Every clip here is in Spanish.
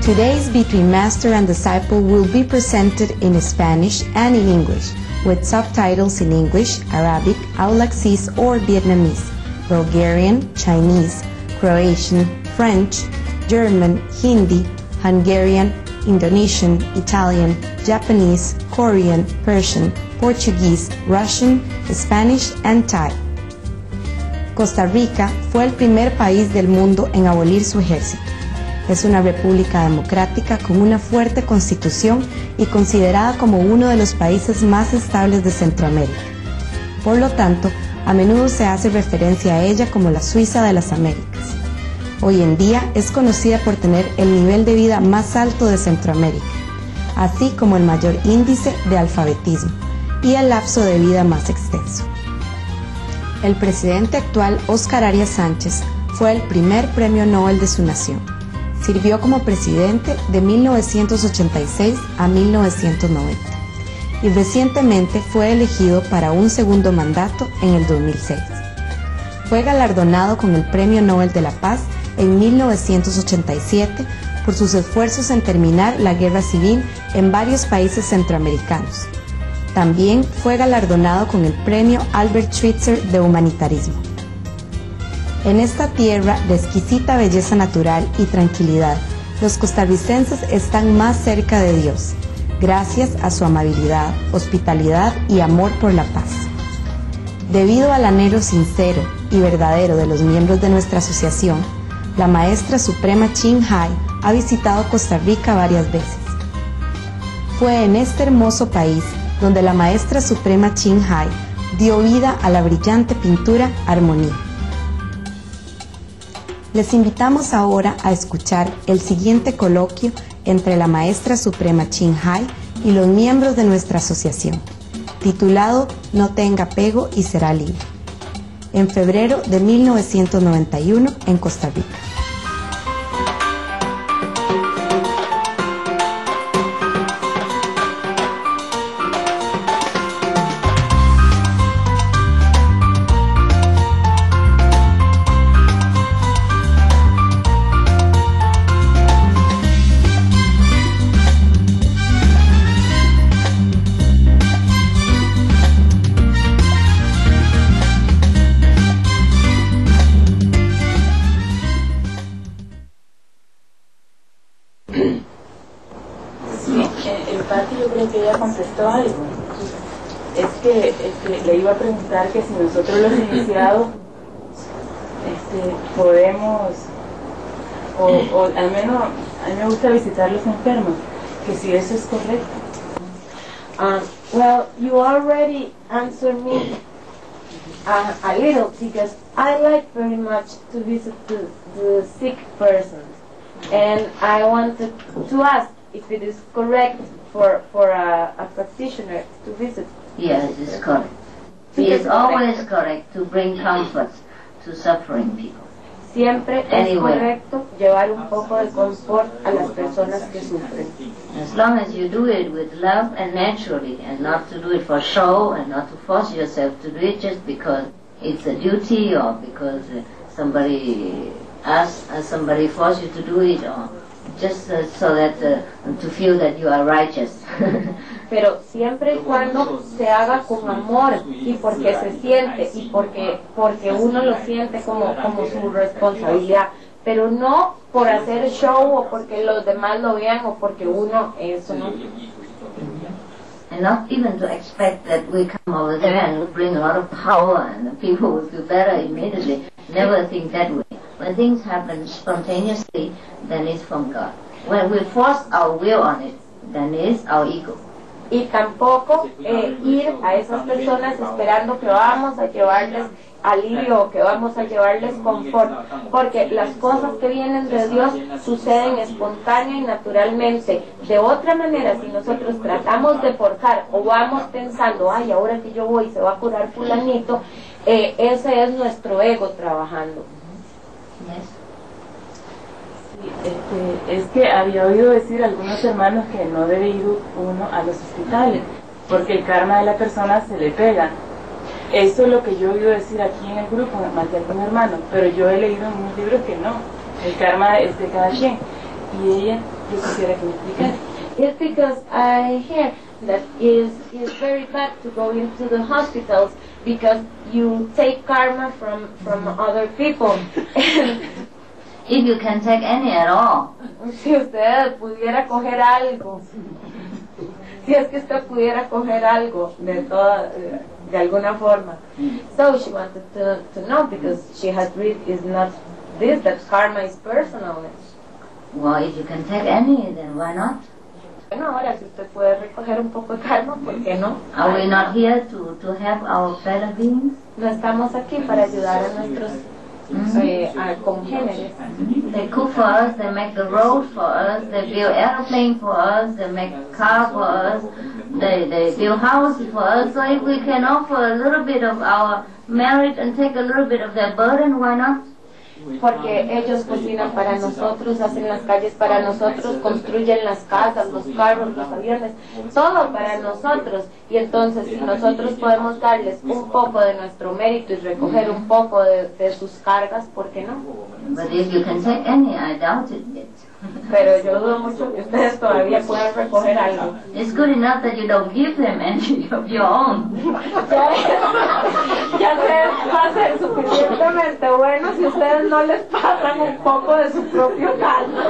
Today's Between Master and Disciple will be presented in Spanish and in English, with subtitles in English, Arabic, Aulaxese or Vietnamese, Bulgarian, Chinese, Croatian, French, German, Hindi, Hungarian, Indonesian, Italian, Japanese, Korean, Persian, Portuguese, Russian, Spanish and Thai. Costa Rica fue el primer país del mundo en abolir su ejército. Es una república democrática con una fuerte constitución y considerada como uno de los países más estables de Centroamérica. Por lo tanto, a menudo se hace referencia a ella como la Suiza de las Américas. Hoy en día es conocida por tener el nivel de vida más alto de Centroamérica, así como el mayor índice de alfabetismo y el lapso de vida más extenso. El presidente actual, Óscar Arias Sánchez, fue el primer premio Nobel de su nación. Sirvió como presidente de 1986 a 1990 y recientemente fue elegido para un segundo mandato en el 2006. Fue galardonado con el Premio Nobel de la Paz en 1987 por sus esfuerzos en terminar la guerra civil en varios países centroamericanos. También fue galardonado con el Premio Albert Schweitzer de Humanitarismo. En esta tierra de exquisita belleza natural y tranquilidad, los costarricenses están más cerca de Dios, gracias a su amabilidad, hospitalidad y amor por la paz. Debido al anhelo sincero y verdadero de los miembros de nuestra asociación, la Maestra Suprema Ching Hai ha visitado Costa Rica varias veces. Fue en este hermoso país donde la Maestra Suprema Ching Hai dio vida a la brillante pintura Armonía. Les invitamos ahora a escuchar el siguiente coloquio entre la Maestra Suprema Ching Hai y los miembros de nuestra asociación, titulado No tenga apego y será libre, en febrero de 1991 en Costa Rica. Algo. Es que le iba a preguntar que si nosotros los iniciados podemos, o al menos a mí me gusta visitar los enfermos, que si eso es correcto. Well, you already answered me a little, because I like very much to visit the sick persons, and I wanted to ask if it is correct for a practitioner to visit. Yes, it is correct. It is always correct to bring comfort to suffering people. Siempre es correcto llevar un poco de confort a las personas que sufren. As long as you do it with love and naturally, and not to do it for show, and not to force yourself to do it just because it's a duty, or because somebody forced you to do it, or just so that to feel that you are righteous. Pero siempre y cuando se haga con amor y porque se siente y porque uno lo siente como su responsabilidad, pero no por hacer show o porque los demás lo vean o porque uno eso no. And not even to expect that we come over there and bring a lot of power and the people will feel better immediately. Never think that way. When things happen spontaneously, then it's from God. When we force our will on it, then it's our ego. Y tampoco ir a esas personas esperando que vamos a llevarles alivio o que vamos a llevarles confort, porque las cosas que vienen de Dios suceden espontánea y naturalmente. De otra manera, si nosotros tratamos de forzar o vamos pensando, ay, ahora que yo voy se va a curar fulanito, ese es nuestro ego trabajando. Es que había oído decir a algunos hermanos que no debe ir uno a los hospitales porque el karma de la persona se le pega. Eso es lo que yo he oído decir aquí en el grupo, más de algún hermano, pero yo he leído en unos libros que no, el karma es de cada quien. Y ella yo quisiera que me explicara. It's because I hear that it is very bad to go into the hospitals because you take karma from other people. If you can take any at all. Si usted pudiera coger algo, si es que usted pudiera coger algo de alguna forma. So she wanted to know because she has read is not this, that karma is personal. Well, if you can take any, then why not? Bueno, ahora si usted puede recoger un poco de karma, ¿por qué no? Are we not here to help our fellow beings? No estamos aquí para ayudar a nuestros congéneres. They cook for us, they make the road for us, they build airplane for us, they make car for us, they build houses for us. So if we can offer a little bit of our merit and take a little bit of their burden, why not? Porque ellos cocinan para nosotros, hacen las calles para nosotros, construyen las casas, los carros, los aviones, todo para nosotros. Y entonces si nosotros podemos darles un poco de nuestro mérito y recoger un poco de sus cargas, ¿por qué no? But if you can take any, I doubt it yet. Pero yo dudo mucho que ustedes todavía puedan recoger algo. It's good enough that you don't give them any of your own. Ya va a ser suficientemente bueno si ustedes no les pasan un poco de su propio caldo.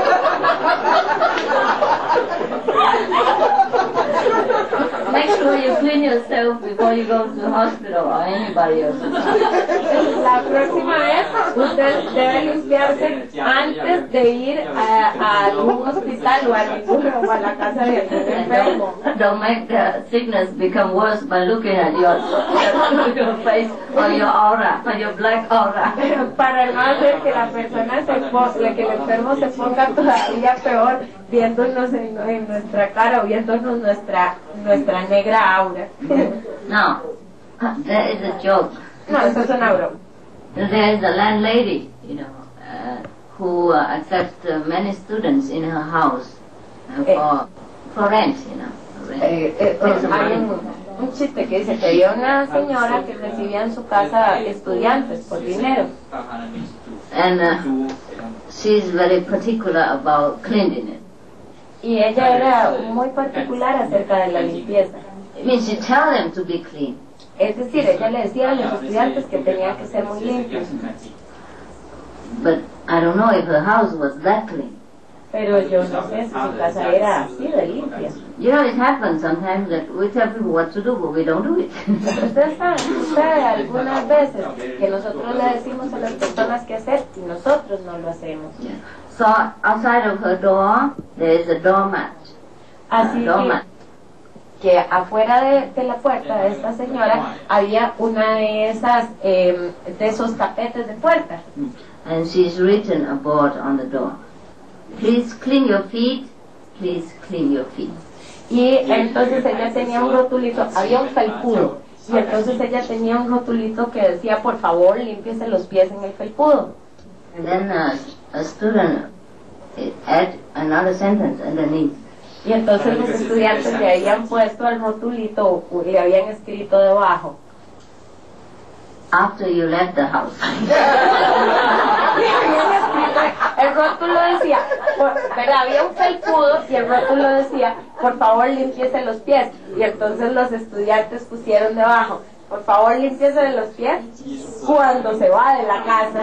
Make sure you clean yourself before you go to the hospital or anybody else. La próxima vez usted debe limpiarse antes de ir a algún hospital o a la casa de algún enfermo. Don't make the sickness become worse by looking at your face or your aura, or your black aura. Para no hacer que la persona que el enfermo se ponga todavía peor viéndonos en nuestra cara o viéndonos nuestra negra aura. No, that is a joke. No, eso es una broma. There is a landlady, who accepts many students in her house for rent, Hay un chiste que dice que había una señora que recibía en su casa estudiantes por dinero. And she's very particular about cleanliness. Y ella era muy particular acerca de la limpieza. It means she tells them to be clean. Es decir, ella le decía a los estudiantes que tenían que ser muy limpios. But I don't know if her house was that clean. Pero yo no sé si su casa era así de limpia. You know, it happens sometimes that we tell people what to do, but we don't do it. Ustedes saben, sucede algunas veces que nosotros le decimos a las personas qué hacer y nosotros no lo hacemos. So outside of her door, there is a doormat. Así que afuera de la puerta de esta señora había una de esos tapetes de puerta. And she's written a board on the door. Please clean your feet. Please clean your feet. Y entonces ella tenía un rotulito, había un felpudo, y entonces ella tenía un rotulito que decía, por favor, límpiese los pies en el felpudo. And then a student add another sentence underneath. Y entonces los estudiantes le habían puesto al rotulito, le habían escrito debajo, after you left the house. El rótulo decía, pero había un felpudo y el rótulo decía, por favor limpiese los pies. Y entonces los estudiantes pusieron debajo, por favor limpiese los pies cuando se va de la casa.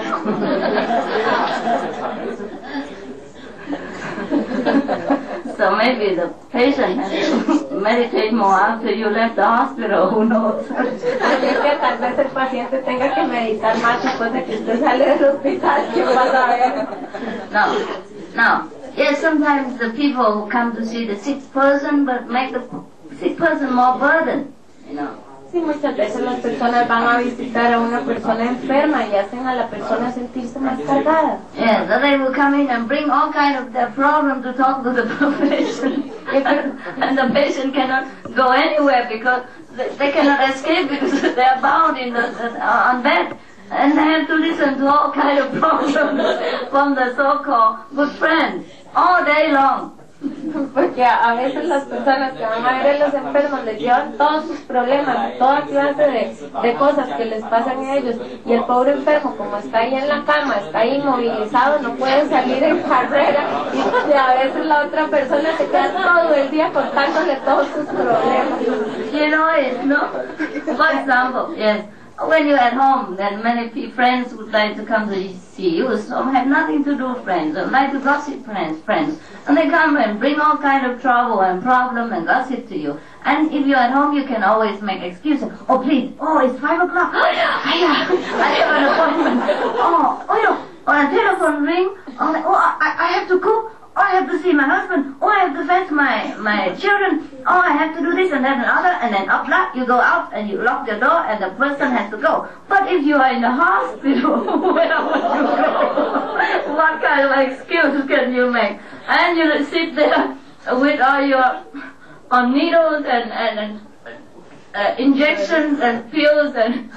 So maybe the patient has to meditate more after you left the hospital, who knows? Así que tal vez el paciente tenga que meditar más después de que usted sale del hospital. ¿Qué pasa a ver? No. Yes, sometimes the people who come to see the sick person, but make the sick person more burdened, Sí, muchas veces las personas van a visitar a una persona enferma y hacen a la persona sentirse más cargada. Yes, so they will come in and bring all kind of their problem to talk to the patient. And the patient cannot go anywhere because they cannot escape because they are bound on bed. And they have to listen to all kind of problems from the so-called good friends all day long. Porque a veces las personas que van a ver a los enfermos les llevan todos sus problemas, toda clase de cosas que les pasan a ellos, y el pobre enfermo, como está ahí en la cama, está ahí inmovilizado, no puede salir en carrera, y a veces la otra persona se queda todo el día contándole todos sus problemas. You know it, no? For example, yes, when you're at home, then many friends would like to come to see you. Some have nothing to do, friends, or like to gossip friends. And they come and bring all kind of trouble and problem and gossip to you. And if you're at home, you can always make excuses. Oh, please, it's 5 o'clock. I have an appointment. Or a telephone ring. I have to cook. I have to see my husband. I have to fetch my children. I have to do this and that and other. And then you go out and you lock the door and the person has to go. But if you are in the hospital, where would you go? What kind of excuse can you make? And you sit there with all your needles and injections and pills and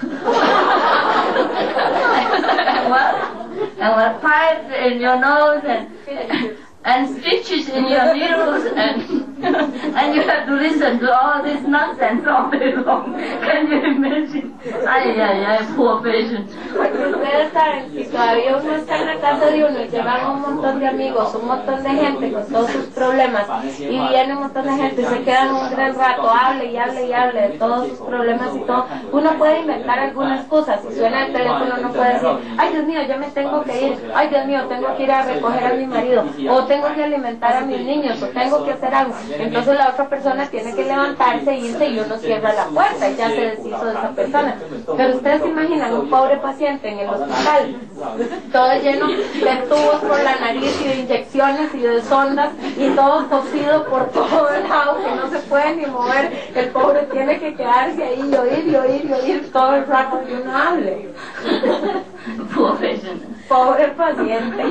what pipes in your nose and stitches in your needles and you have to listen to all this nonsense all day long. Can you imagine? Ay, poor patient. Porque ustedes saben, si todavía uno está en la casa de uno y llevan un montón de amigos, un montón de gente con todos sus problemas, y viene un montón de gente y se quedan un gran rato, hable de todos sus problemas y todo, uno puede inventar alguna excusa. Si suena el teléfono, uno puede decir, ay Dios mío, ya me tengo que ir, ay Dios mío, tengo que ir a recoger a mi marido, o tengo que alimentar a mis niños, o tengo que hacer algo. Entonces la otra persona tiene que levantarse e irse y uno cierra la puerta y ya se deshizo de esa persona. Pero ustedes se imaginan un pobre paciente en el hospital, todo lleno de tubos por la nariz y de inyecciones y de sondas y todo cosido por todo lado, que no se puede ni mover. El pobre tiene que quedarse ahí y oír todo el rato que uno hable. Pobre paciente.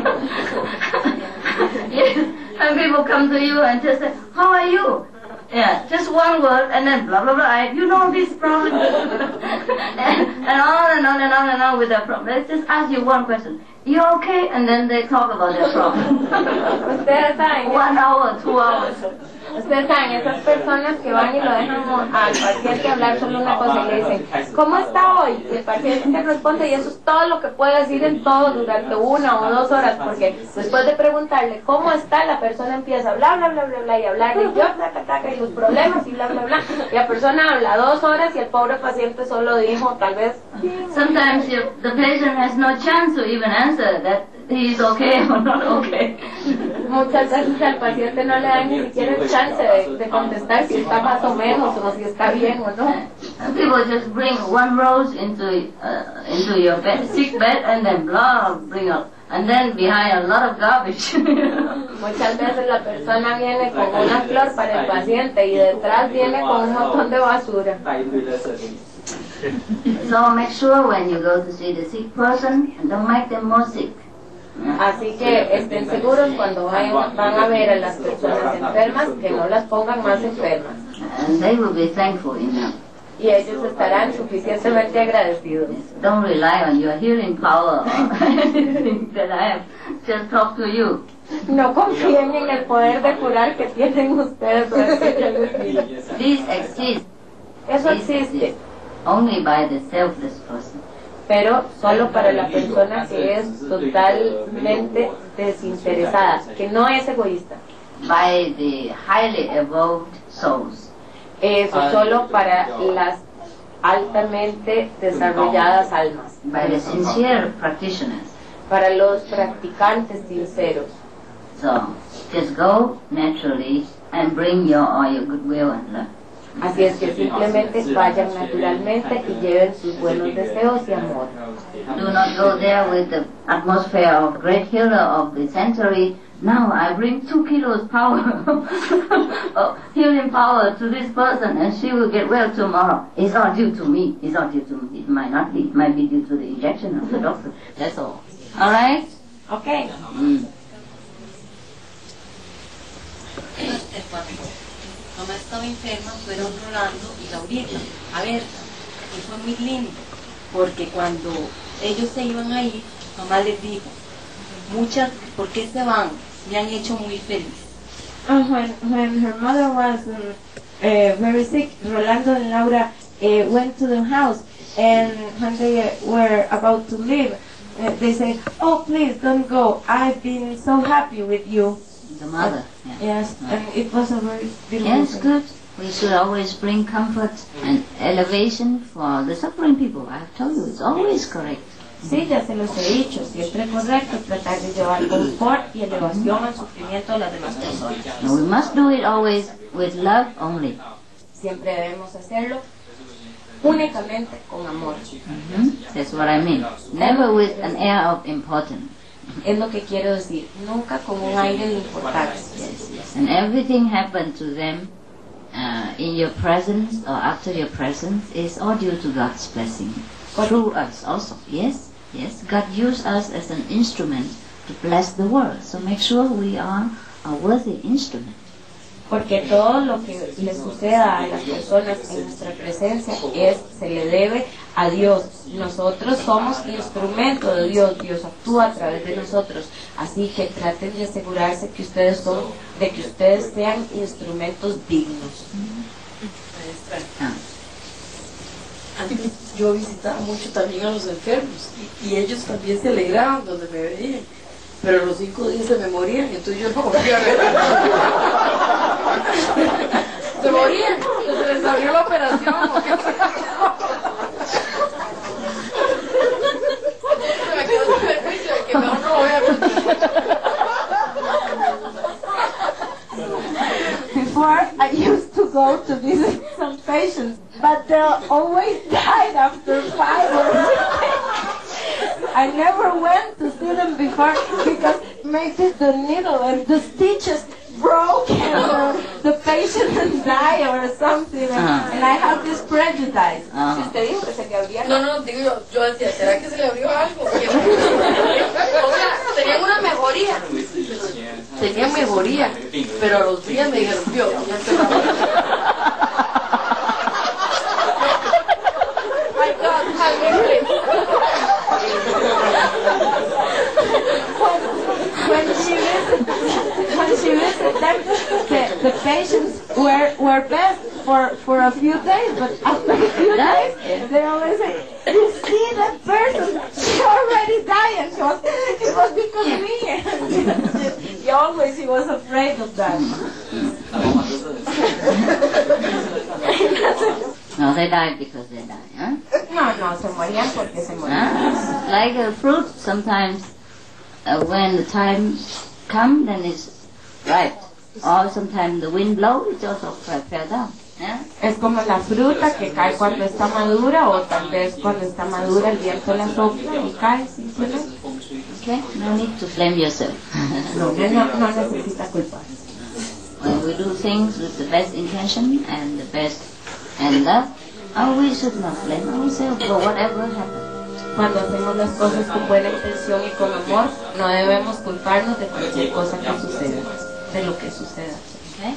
Yes, and people come to you and just say, how are you? Yeah, just one word and then blah blah blah. You know this problem, and on with their problem. Let's just ask you one question. You okay? And then they talk about their problem. Ustedes saben. 1 hour, 2 hours. Ustedes saben, esas personas que van y lo dejan al paciente hablar solo una cosa y le dicen, ¿cómo está hoy? Y el paciente responde y eso es todo lo que puede decir en todo durante 1 o 2 horas, porque después de preguntarle cómo está, la persona empieza a hablar y hablar y yo, y los problemas y bla bla bla. Y la persona habla 2 horas y el pobre paciente solo dijo tal vez. Sometimes the patient has no chance to even answer that he is okay or not okay. Muchas veces al paciente no le dan ni siquiera el chance de contestar si está más o menos o si está bien o no. People just bring 1 rose into your sick bed and then bring up. And then behind a lot of garbage. Muchas veces la persona viene con una flor para el paciente y detrás viene con un montón de basura. So make sure when you go to see the sick person, don't make them more sick. Así que estén seguros cuando van a ver a las personas enfermas que no las pongan más enfermas. And they will be thankful enough. Y ellos estarán suficientemente agradecidos. Don't rely on your healing power that I have just talked to you. No confíen en el poder de curar que tienen ustedes. This exists. Eso existe. Only by the selfless person. Pero solo para la persona que es totalmente desinteresada, que no es egoísta. By the highly evolved souls. Eso solo para las altamente desarrolladas almas. By the sincere practitioners. Para los practicantes sinceros. So, just go naturally and bring all your goodwill and love. Así es que simplemente vayan naturalmente y lleven sus buenos deseos y amor. Do not go there with the atmosphere of great healer of the century. Now I bring 2 kilos power, of healing power to this person and she will get well tomorrow. It's all due to me. It's all due to me. It might not be. It might be due to the injection of the doctor. That's all. All right? Okay. Mamá estaba enferma, fueron Rolando y Laurita a verla. Y fue muy lindo, porque cuando ellos se iban a ir, mamá les dijo, ¿por qué se van? Me han hecho muy feliz. When her mother was very sick, Rolando and Laura went to the house, and when they were about to leave, they said, oh please don't go, I've been so happy with you. the mother. Yeah. Yes, and it was a very beautiful Yes, thing. good. We should always bring comfort and elevation for the suffering people. I have told you, it's always correct. Sí, ya se los he dicho, siempre es correcto tratar de llevar confort y elevación al sufrimiento de las demás personas. And we must do it always with love only. Siempre debemos hacerlo únicamente con amor. That's what I mean. Never with an air of importance. Es lo que quiero decir, nunca con un aire de importancia. Yes, yes. And everything happened to them in your presence or after your presence is all due to God's blessing. Through us also. Yes, yes. God used us as an instrument to bless the world. So make sure we are a worthy instrument. Porque todo lo que le suceda a las personas en nuestra presencia se le debe a Dios. Nosotros somos instrumento de Dios. Dios actúa a través de nosotros. Así que traten de asegurarse que ustedes sean instrumentos dignos. Antes yo visitaba mucho también a los enfermos y ellos también se alegraban donde me veían, pero los 5 días se me morían, entonces yo no volví a ver. Se morían, se les abrió la operación. Me quedó ese beneficio de que mejor no lo voy a ver. Before, I used to go to visit some patients, but they always died after 5 or 6 days. I never went to see them before because maybe the needle and the stitches broke and the patient died or something, and I have this prejudice. Si usted dijo que se le abría. No, digo yo decía, ¿será que se le abrió algo? O sea, tenían una mejoría. Tenían mejoría, pero a los días me dijeron, yo, ya se la My God, when she visited them, the patients were best for a few days, but after a few days, they always say, you see that person, she already died, and it was because of me. He was afraid of that. No, they died because they died, huh? No, se morían porque se morían. Like a fruit, sometimes when the time comes, then it's ripe. Or sometimes the wind blows, it also fell down. Yeah? Es como la fruta que cae cuando está madura, o tal vez cuando está madura el viento la sopla y cae simplemente. Okay, no need to blame yourself. No necesita culpar. When we do things with the best intention and the best and love, we should not blame ourselves for whatever happens. Cuando hacemos las cosas con buena intención y con amor, no debemos culparnos de cualquier cosa que suceda, de lo que suceda. Okay?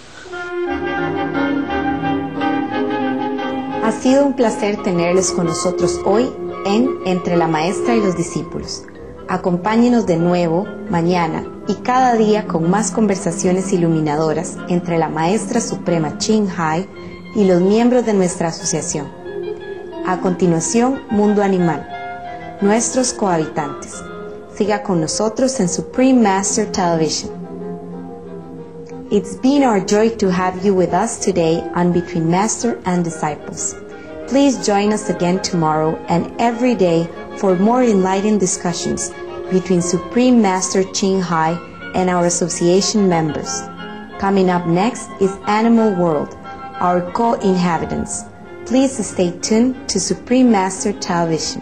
Ha sido un placer tenerles con nosotros hoy en Entre la Maestra y los Discípulos. Acompáñenos de nuevo mañana y cada día con más conversaciones iluminadoras entre la Maestra Suprema Ching Hai y los miembros de nuestra asociación. A continuación, Mundo Animal, nuestros cohabitantes. Siga con nosotros en Supreme Master Television. It's been our joy to have you with us today on Between Master and Disciples. Please join us again tomorrow and every day for more enlightening discussions between Supreme Master Ching Hai and our association members. Coming up next is Animal World, our co-inhabitants. Please stay tuned to Supreme Master Television.